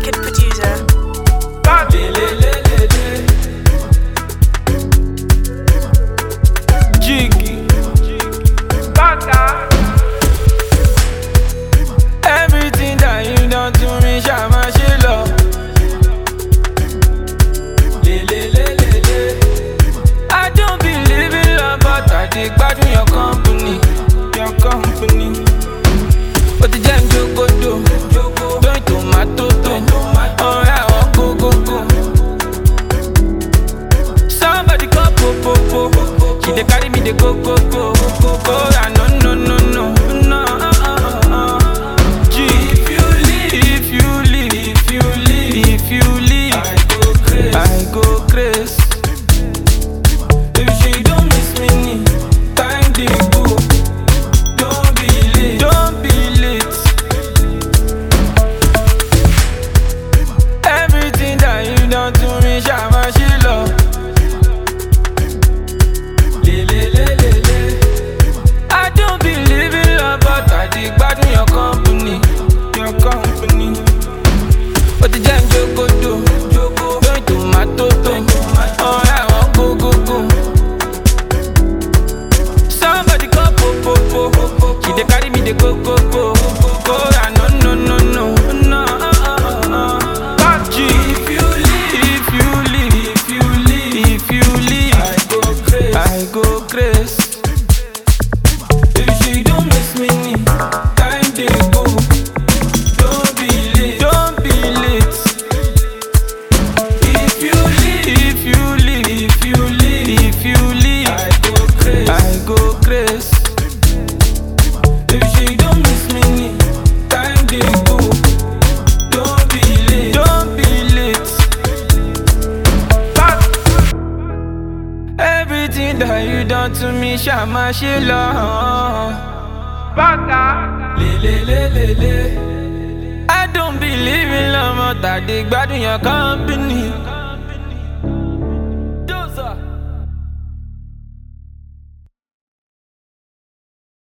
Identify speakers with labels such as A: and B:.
A: Wicked producer.
B: Jiggy. Everything that you done to me, Shama Shilo. I don't believe in love, but I dig bad in your company. Your company. But the jam jogo do. Don't tomato do. Oh, I want go. Somebody go po. She dey carry me, dey go. Oh, yeah, no. I go crazy. If she don't miss me, time dey go. Don't be late. Everything that you done to me, Shama Shilo. I don't believe in love, but I dig bad in your company. Your company. But the jam jogo do. Don't tomato do. Oh, I want go. Somebody go po. She dey carry me, dey go. Oh, yeah, no. G, if you leave, I go crazy. If she don't miss me, time dey go. Don't be late. If you leave, I go crazy. If she don't miss me, time dey go. Don't be late. Everything that you done to me, Shama Shilo. I don't believe in love, but I dig bad in your company.